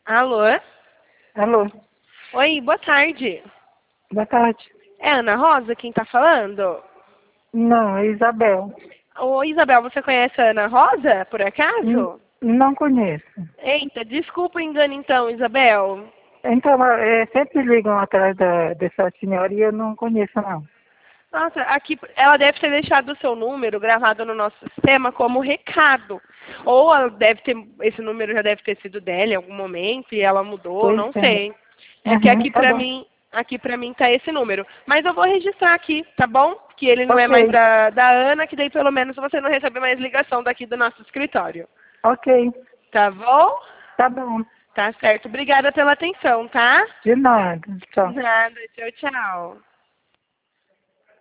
Alô? Alô, Oi, boa tarde. boa tarde. É Ana Rosa quem tá falando? Não, é Isabel. Oi, Isabel, você conhece a Ana Rosa, por acaso? Não conheço. Eita, desculpa o engano então, Isabel. Então, sempre ligam atrás dessa senhora e eu não conheço, não. Nossa, aqui ela deve ter deixado o seu número gravado no nosso sistema como recado. Ou ela deve ter, esse número já deve ter sido dela em algum momento e ela mudou, Pois não é. sei. É que Uhum, tá bom. aqui pra mim tá esse número. Mas eu vou registrar aqui, tá bom? Que ele não é Ok, mais da Ana, que daí pelo menos você não recebe mais ligação daqui do nosso escritório. ok, Tá bom? tá bom. Tá certo. Obrigada pela atenção, tá? De nada. Tchau. Nada. Tchau, tchau.